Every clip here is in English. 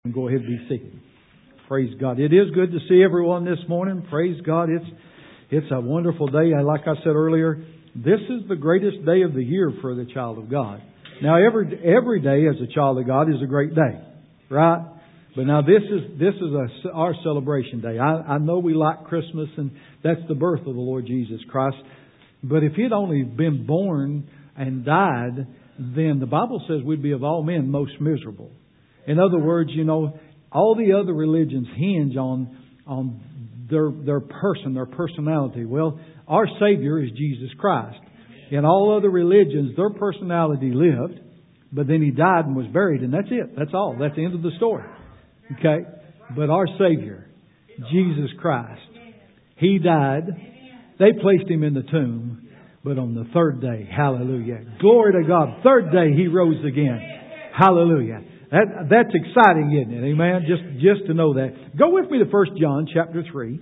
Go ahead and be seated. Praise God. It is good to see everyone this morning. Praise God. It's a wonderful day. Like I said earlier, this is the greatest day of the year for the child of God. Now, every day as a child of God is a great day, right? But now this is our celebration day. I know we like Christmas, and that's the birth of the Lord Jesus Christ. But if He'd only been born and died, then the Bible says we'd be of all men most miserable. In other words, all the other religions hinge on their person, their personality. Well, our Savior is Jesus Christ. In all other religions, their personality lived, but then He died and was buried, and that's it. That's all. That's the end of the story. Okay? But our Savior, Jesus Christ, He died. They placed Him in the tomb, but on the third day, hallelujah. Glory to God. Third day, He rose again. Hallelujah. That's exciting, isn't it? Amen. Just to know that. Go with me to 1 John chapter 3.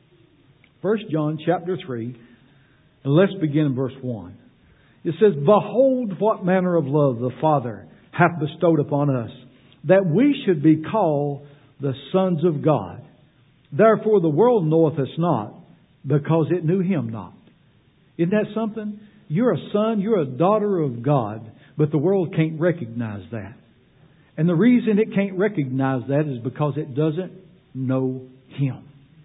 1 John chapter 3. And let's begin in verse 1. It says, "Behold what manner of love the Father hath bestowed upon us, that we should be called the sons of God. Therefore the world knoweth us not, because it knew Him not." Isn't that something? You're a son, you're a daughter of God, but the world can't recognize that. And the reason it can't recognize that is because it doesn't know Him.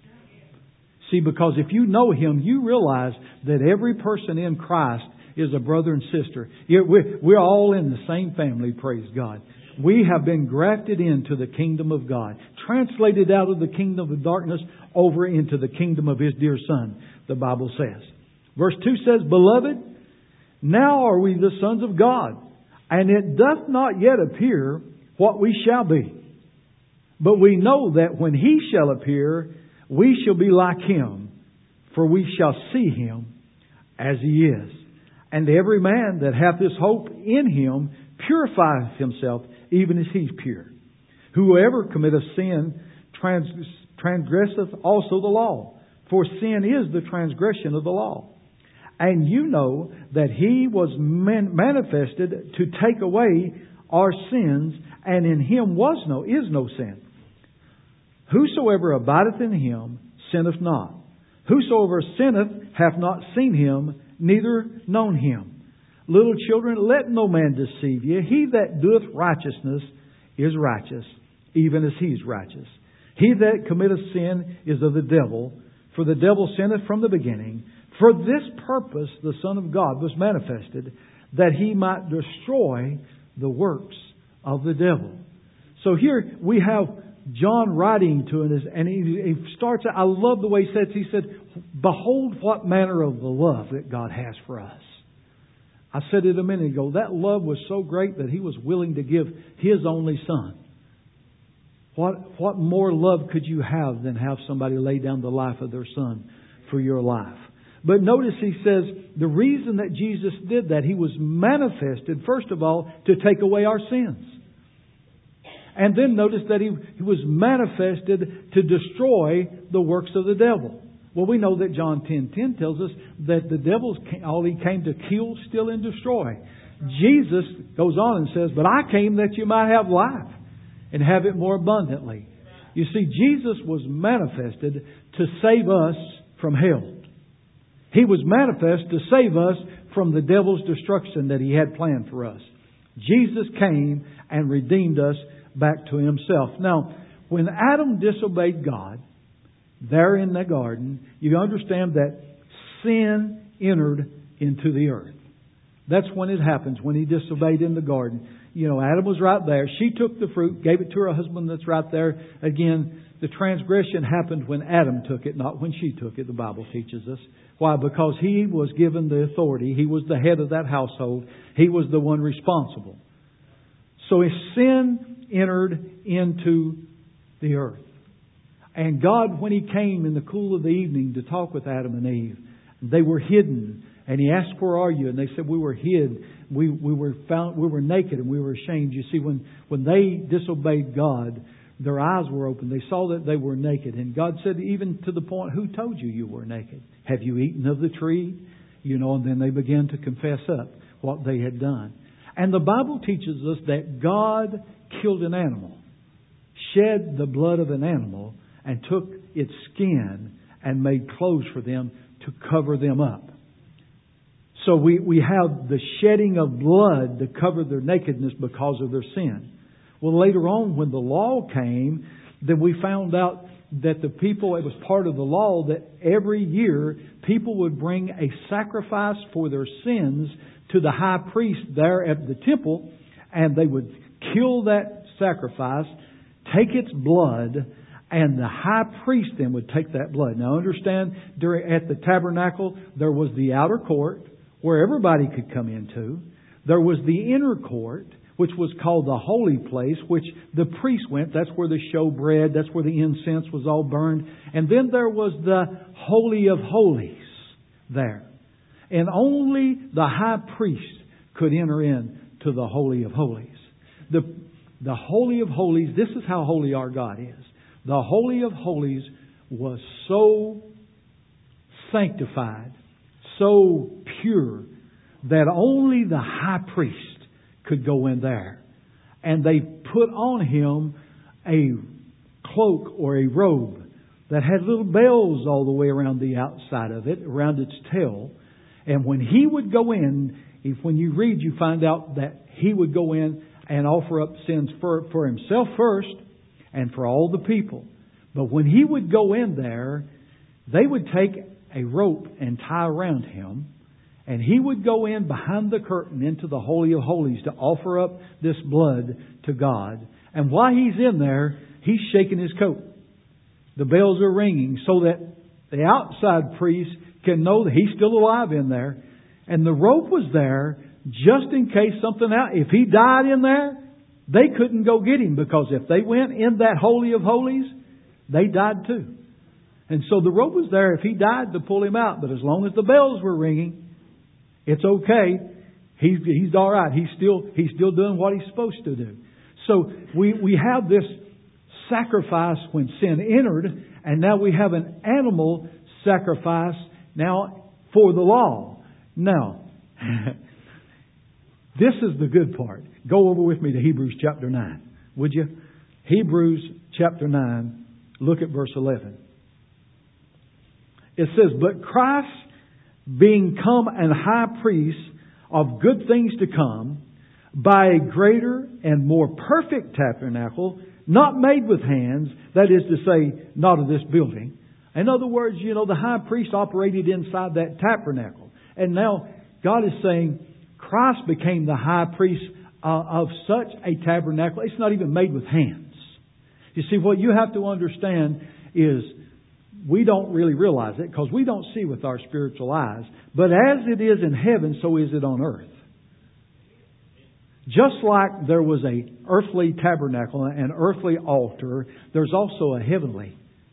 See, because if you know Him, you realize that every person in Christ is a brother and sister. We're all in the same family, praise God. We have been grafted into the kingdom of God, translated out of the kingdom of darkness over into the kingdom of His dear Son, the Bible says. Verse 2 says, "Beloved, now are we the sons of God, and it doth not yet appear what we shall be. But we know that when He shall appear, we shall be like Him, for we shall see Him as He is. And every man that hath this hope in Him purifieth himself, even as He's pure. Whoever committeth sin transgresseth also the law, for sin is the transgression of the law. And you know that He was manifested to take away our sins, and in Him is no sin. Whosoever abideth in Him sinneth not. Whosoever sinneth hath not seen Him, neither known Him. Little children, let no man deceive you. He that doeth righteousness is righteous, even as He is righteous. He that committeth sin is of the devil, for the devil sinneth from the beginning. For this purpose the Son of God was manifested, that He might destroy the works of the devil." So here we have John writing to us, and he starts, I love the way he says, he said, "Behold what manner of the love that God has for us." I said it a minute ago, that love was so great that He was willing to give His only Son. What more love could you have than have somebody lay down the life of their son for your life? But notice he says the reason that Jesus did that, He was manifested, first of all, to take away our sins. And then notice that He was manifested to destroy the works of the devil. Well, we know that John 10:10 tells us that the devil's all he came to kill, steal, and destroy. Jesus goes on and says, "But I came that you might have life and have it more abundantly." You see, Jesus was manifested to save us from hell. He was manifest to save us from the devil's destruction that he had planned for us. Jesus came and redeemed us back to Himself. Now, when Adam disobeyed God there in the garden, you understand that sin entered into the earth. That's when it happens, when he disobeyed in the garden. Adam was right there. She took the fruit, gave it to her husband that's right there. Again, the transgression happened when Adam took it, not when she took it, the Bible teaches us. Why? Because he was given the authority. He was the head of that household. He was the one responsible. So his sin entered into the earth. And God, when He came in the cool of the evening to talk with Adam and Eve, they were hidden. And He asked, "Where are you?" And they said, "We were hid. We were found. We were naked and we were ashamed." You see, when they disobeyed God, their eyes were open. They saw that they were naked. And God said, even to the point, "Who told you you were naked? Have you eaten of the tree?" And then they began to confess up what they had done. And the Bible teaches us that God killed an animal, shed the blood of an animal and took its skin and made clothes for them to cover them up. So we have the shedding of blood to cover their nakedness because of their sin. Well, later on when the law came, then we found out that the people, it was part of the law that every year people would bring a sacrifice for their sins to the high priest there at the temple, and they would kill that sacrifice, take its blood, and the high priest then would take that blood. Now understand, at the tabernacle there was the outer court where everybody could come into. There was the inner court, which was called the holy place, which the priest went. That's where the showbread, that's where the incense was all burned. And then there was the Holy of Holies there. And only the high priest could enter in to the Holy of Holies. The Holy of Holies, this is how holy our God is. The Holy of Holies was so sanctified, so pure, that only the high priest could go in there. And they put on him a cloak or a robe that had little bells all the way around the outside of it, around its tail. And when he would go in, when you read, you find out that he would go in and offer up sins for himself first and for all the people. But when he would go in there, they would take a rope and tie around him, and he would go in behind the curtain into the Holy of Holies to offer up this blood to God. And while he's in there, he's shaking his coat. The bells are ringing so that the outside priest can know that he's still alive in there. And the rope was there just in case something happened. If he died in there, they couldn't go get him, because if they went in that Holy of Holies, they died too. And so the rope was there if he died to pull him out. But as long as the bells were ringing, it's okay. He's all right. He's still doing what he's supposed to do. So we have this sacrifice when sin entered, and now we have an animal sacrifice now for the law. Now, this is the good part. Go over with me to Hebrews chapter 9, would you? Hebrews chapter 9, look at verse 11. It says, "But Christ, being come an high priest of good things to come, by a greater and more perfect tabernacle, not made with hands," that is to say, not of this building. In other words, the high priest operated inside that tabernacle. And now God is saying Christ became the high priest of such a tabernacle. It's not even made with hands. You see, what you have to understand is we don't really realize it because we don't see with our spiritual eyes. But as it is in heaven, so is it on earth. Just like there was an earthly tabernacle, an earthly altar, there's also a heavenly.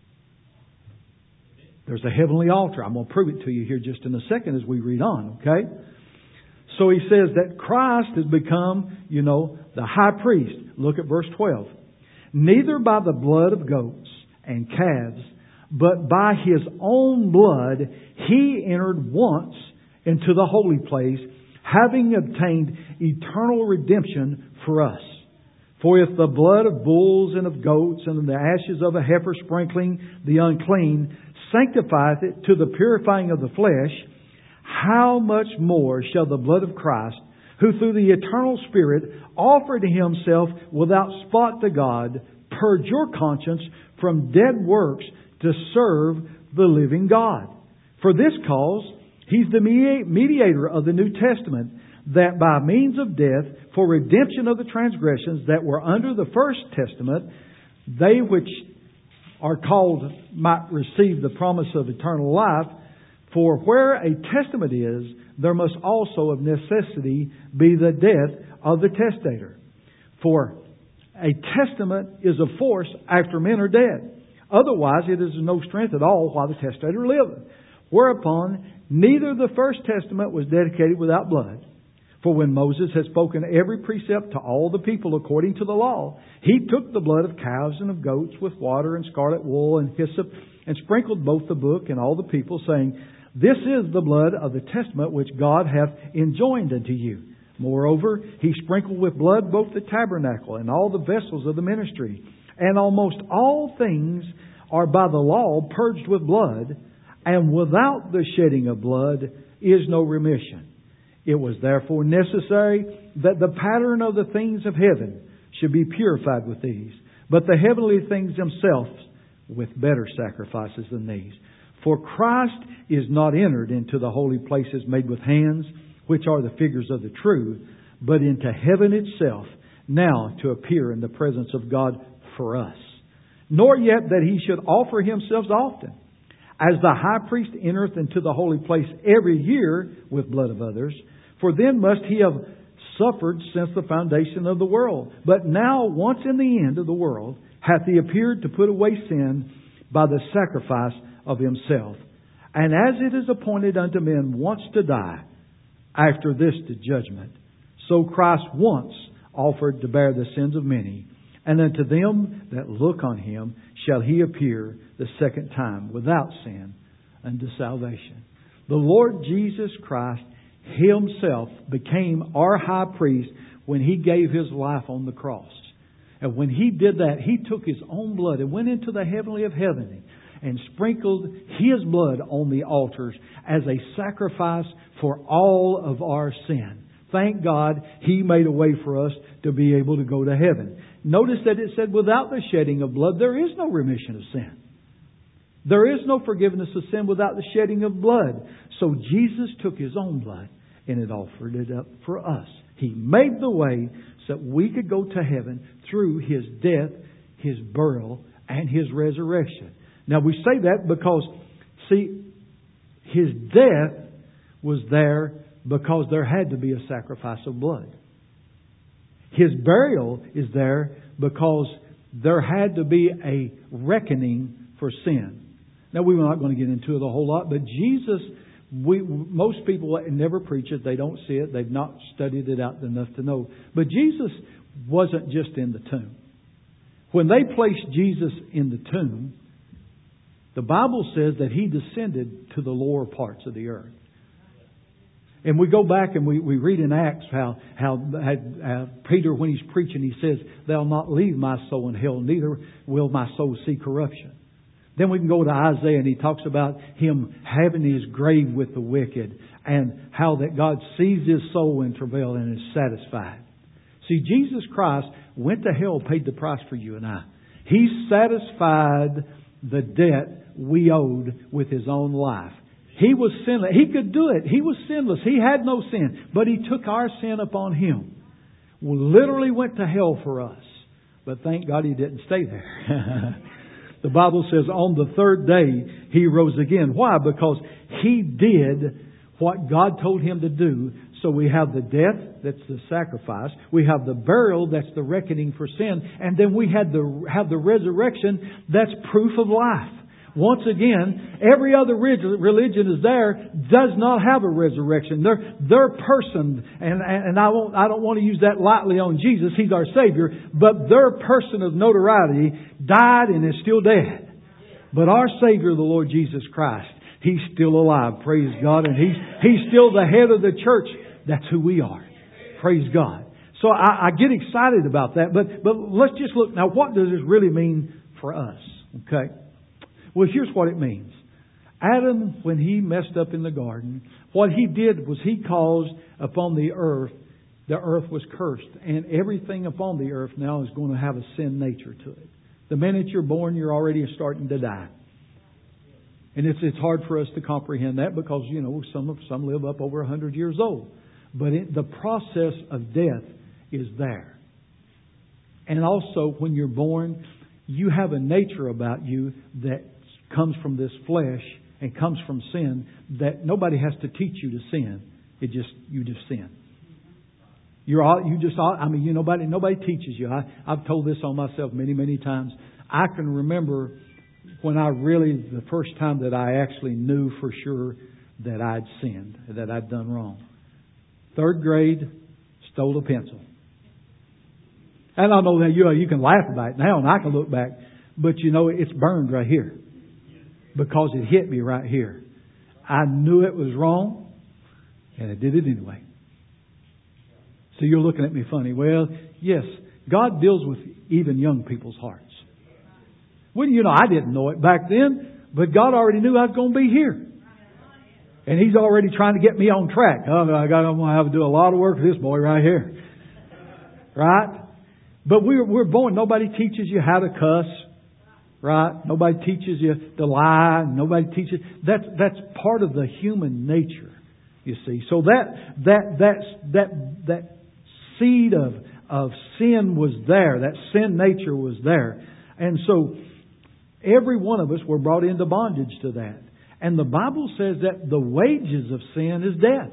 There's a heavenly altar. I'm going to prove it to you here just in a second as we read on, okay? So he says that Christ has become, the high priest. Look at verse 12. "Neither by the blood of goats and calves, but by His own blood He entered once into the holy place, having obtained eternal redemption for us. For if the blood of bulls and of goats and the ashes of a heifer sprinkling the unclean sanctifieth it to the purifying of the flesh, how much more shall the blood of Christ, who through the eternal Spirit offered Himself without spot to God, purge your conscience from dead works to serve the living God. For this cause He's the mediator of the New Testament, that by means of death, for redemption of the transgressions that were under the first testament, they which are called might receive the promise of eternal life. For where a testament is, there must also of necessity be the death of the testator. For a testament is of force after men are dead. Otherwise it is of no strength at all while the testator liveth. Whereupon neither the first testament was dedicated without blood. For when Moses had spoken every precept to all the people according to the law, he took the blood of calves and of goats with water and scarlet wool and hyssop, and sprinkled both the book and all the people, saying, This is the blood of the testament which God hath enjoined unto you. Moreover, he sprinkled with blood both the tabernacle and all the vessels of the ministry. And almost all things are by the law purged with blood, and without the shedding of blood is no remission. It was therefore necessary that the pattern of the things of heaven should be purified with these, but the heavenly things themselves with better sacrifices than these. For Christ is not entered into the holy places made with hands, which are the figures of the true, but into heaven itself, now to appear in the presence of God for us. Nor yet that He should offer Himself often, as the high priest entereth into the holy place every year with blood of others. For then must He have suffered since the foundation of the world. But now, once in the end of the world, hath He appeared to put away sin by the sacrifice of Himself. And as it is appointed unto men once to die, after this to judgment, so Christ once offered to bear the sins of many. And unto them that look on Him shall He appear the second time without sin unto salvation. The Lord Jesus Christ Himself became our high priest when He gave His life on the cross. And when He did that, He took His own blood and went into the heavenly of heaven and sprinkled His blood on the altars as a sacrifice for all of our sin. Thank God He made a way for us to be able to go to heaven. Notice that it said without the shedding of blood, there is no remission of sin. There is no forgiveness of sin without the shedding of blood. So Jesus took His own blood and it offered it up for us. He made the way so that we could go to heaven through His death, His burial, and His resurrection. Now we say that because, see, His death was there because there had to be a sacrifice of blood. His burial is there because there had to be a reckoning for sin. Now, we're not going to get into it a whole lot, but Jesus, most people never preach it. They don't see it. They've not studied it out enough to know. But Jesus wasn't just in the tomb. When they placed Jesus in the tomb, the Bible says that He descended to the lower parts of the earth. And we go back and we read in Acts how Peter, when he's preaching, he says, "They'll not leave my soul in hell, neither will my soul see corruption." Then we can go to Isaiah and he talks about him having his grave with the wicked and how that God sees his soul in travail and is satisfied. See, Jesus Christ went to hell, paid the price for you and I. He satisfied the debt we owed with His own life. He was sinless. He could do it. He was sinless. He had no sin. But He took our sin upon Him. Literally went to hell for us. But thank God He didn't stay there. The Bible says on the third day He rose again. Why? Because He did what God told Him to do. So we have the death, that's the sacrifice. We have the burial, that's the reckoning for sin. And then we have the resurrection, that's proof of life. Once again, every other religion is there, does not have a resurrection. They're person, and I don't want to use that lightly on Jesus. He's our Savior, but their person of notoriety died and is still dead. But our Savior, the Lord Jesus Christ, He's still alive. Praise God. And He's still the head of the church. That's who we are. Praise God. So I get excited about that. But let's just look. Now, what does this really mean for us? Okay. Well, here's what it means. Adam, when he messed up in the garden, what he did was he caused upon the earth was cursed. And everything upon the earth now is going to have a sin nature to it. The minute you're born, you're already starting to die. And it's hard for us to comprehend that because, some live up over 100 years old. But the process of death is there. And also, when you're born, you have a nature about you that comes from this flesh and comes from sin that nobody has to teach you to sin. You just sin. Nobody teaches you. I've told this on myself many, many times. I can remember when the first time that I actually knew for sure that I'd sinned, that I'd done wrong. 3rd grade, stole a pencil. And I know that you can laugh about it now and I can look back, but it's burned right here. Because it hit me right here. I knew it was wrong, and I did it anyway. So you're looking at me funny. Well, yes, God deals with even young people's hearts. Well, I didn't know it back then, but God already knew I was going to be here. And He's already trying to get me on track. I'm going to have to do a lot of work for this boy right here. Right? But we're born. Nobody teaches you how to cuss. Right? Nobody teaches you to lie. Nobody teaches. That's part of the human nature, you see. So that seed of sin was there. That sin nature was there. And so every one of us were brought into bondage to that. And the Bible says that the wages of sin is death.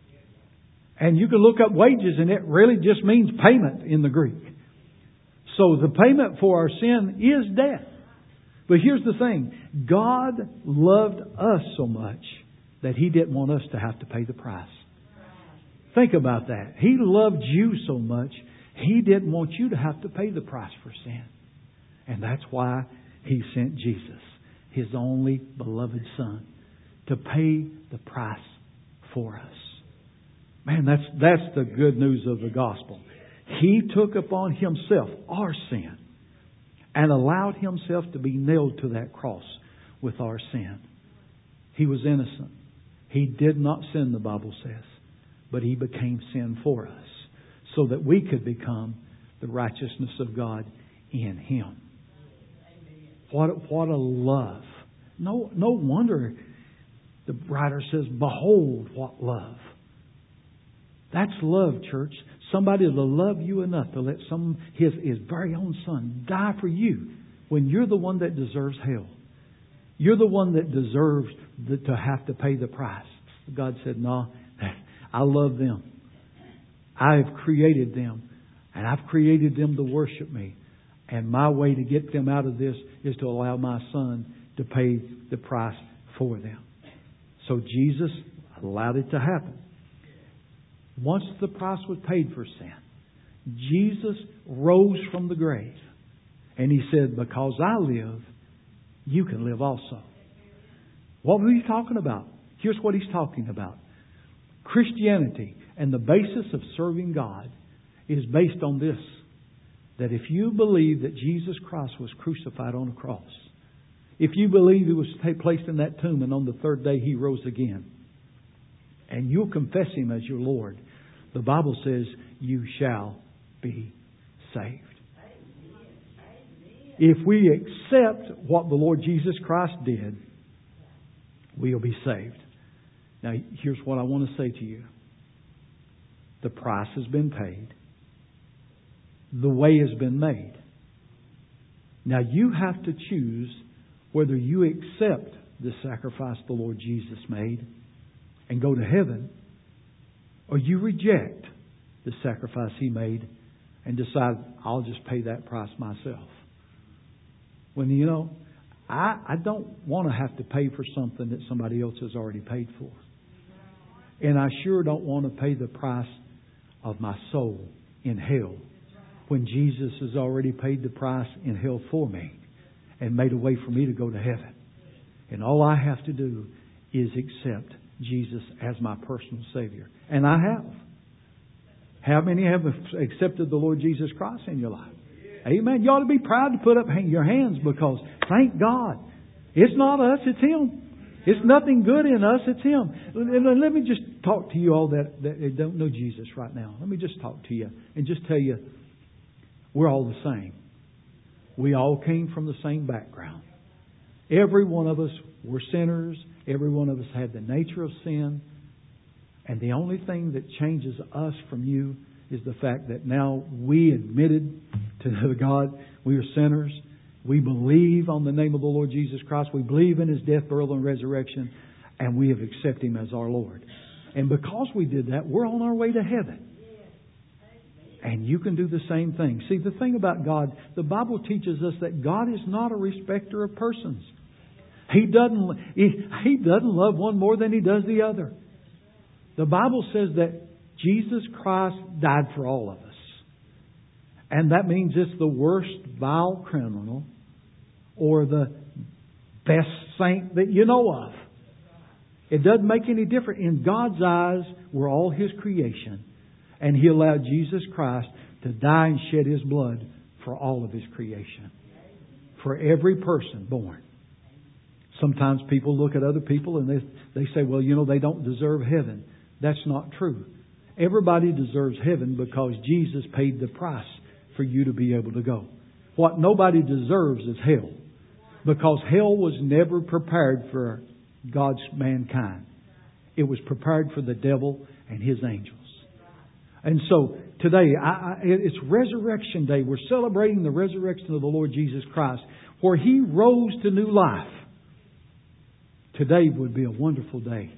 And you can look up wages and it really just means payment in the Greek. So the payment for our sin is death. But here's the thing. God loved us so much that He didn't want us to have to pay the price. Think about that. He loved you so much, He didn't want you to have to pay the price for sin. And that's why He sent Jesus, His only beloved Son, to pay the price for us. Man, that's the good news of the gospel. He took upon Himself our sin and allowed Himself to be nailed to that cross with our sin. He was innocent. He did not sin, the Bible says, but He became sin for us so that we could become the righteousness of God in Him. What a love. No wonder the writer says, behold what love. That's love, church. Somebody to love you enough to let his very own Son die for you when you're the one that deserves hell. You're the one that deserves to have to pay the price. God said, no, I love them. I have created them. And I've created them to worship me. And my way to get them out of this is to allow my Son to pay the price for them. So Jesus allowed it to happen. Once the price was paid for sin, Jesus rose from the grave. And He said, because I live, you can live also. What was He talking about? Here's what He's talking about. Christianity and the basis of serving God is based on this. That if you believe that Jesus Christ was crucified on a cross, if you believe He was placed in that tomb and on the third day He rose again, and you'll confess Him as your Lord, the Bible says you shall be saved. If we accept what the Lord Jesus Christ did, we'll be saved. Now, here's what I want to say to you. The price has been paid. The way has been made. Now, you have to choose whether you accept the sacrifice the Lord Jesus made and go to heaven, or you reject the sacrifice He made and decide, I'll just pay that price myself. When, I don't want to have to pay for something that somebody else has already paid for. And I sure don't want to pay the price of my soul in hell when Jesus has already paid the price in hell for me and made a way for me to go to heaven. And all I have to do is accept Jesus as my personal Savior. And I have. How many have accepted the Lord Jesus Christ in your life? Amen. You ought to be proud to put up your hands because, thank God, it's not us, it's Him. It's nothing good in us, it's Him. And let me just talk to you all that don't know Jesus right now. Let me just talk to you and just tell you, we're all the same. We all came from the same background. Every one of us were sinners. Every one of us had the nature of sin. And the only thing that changes us from you is the fact that now we admitted to God we are sinners. We believe on the name of the Lord Jesus Christ. We believe in His death, burial, and resurrection. And we have accepted Him as our Lord. And because we did that, we're on our way to heaven. And you can do the same thing. See, the thing about God, the Bible teaches us that God is not a respecter of persons. He doesn't love one more than He does the other. The Bible says that Jesus Christ died for all of us. And that means it's the worst vile criminal or the best saint that you know of. It doesn't make any difference. In God's eyes, we're all His creation. And He allowed Jesus Christ to die and shed His blood for all of His creation. for every person born. Sometimes people look at other people and they say, well, they don't deserve heaven. That's not true. Everybody deserves heaven because Jesus paid the price for you to be able to go. What nobody deserves is hell. Because hell was never prepared for God's mankind. It was prepared for the devil and his angels. And so today, it's Resurrection Day. We're celebrating the resurrection of the Lord Jesus Christ, where He rose to new life. Today would be a wonderful day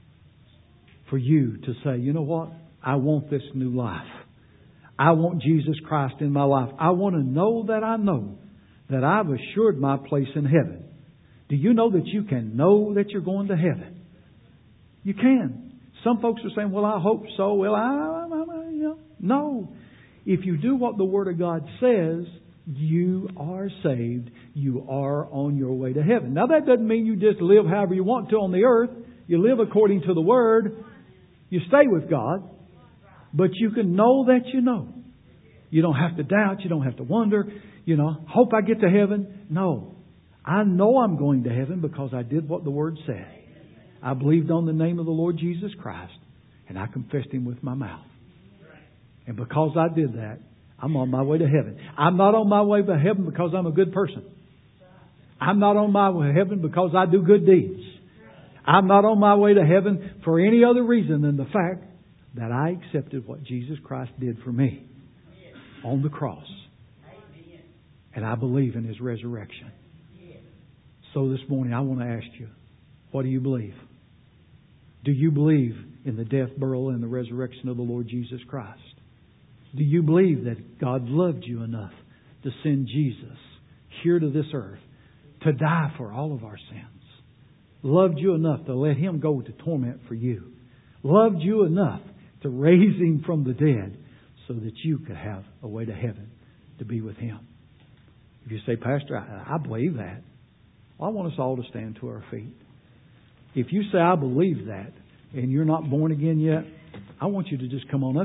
for you to say, you know what? I want this new life. I want Jesus Christ in my life. I want to know that I've assured my place in heaven. Do you know that you can know that you're going to heaven? You can. Some folks are saying, well, I hope so. Well, no. If you do what the Word of God says, you are saved. You are on your way to heaven. Now, that doesn't mean you just live however you want to on the earth. You live according to the Word. You stay with God. But you can know that you know. You don't have to doubt. You don't have to wonder. Hope I get to heaven. No. I know I'm going to heaven because I did what the Word said. I believed on the name of the Lord Jesus Christ, and I confessed Him with my mouth. And because I did that, I'm on my way to heaven. I'm not on my way to heaven because I'm a good person. I'm not on my way to heaven because I do good deeds. I'm not on my way to heaven for any other reason than the fact that I accepted what Jesus Christ did for me on the cross. And I believe in His resurrection. So this morning I want to ask you, what do you believe? Do you believe in the death, burial, and the resurrection of the Lord Jesus Christ? Do you believe that God loved you enough to send Jesus here to this earth to die for all of our sins? Loved you enough to let Him go to torment for you? Loved you enough to raise Him from the dead so that you could have a way to heaven to be with Him? If you say, Pastor, I believe that, well, I want us all to stand to our feet. If you say, I believe that, and you're not born again yet, I want you to just come on up.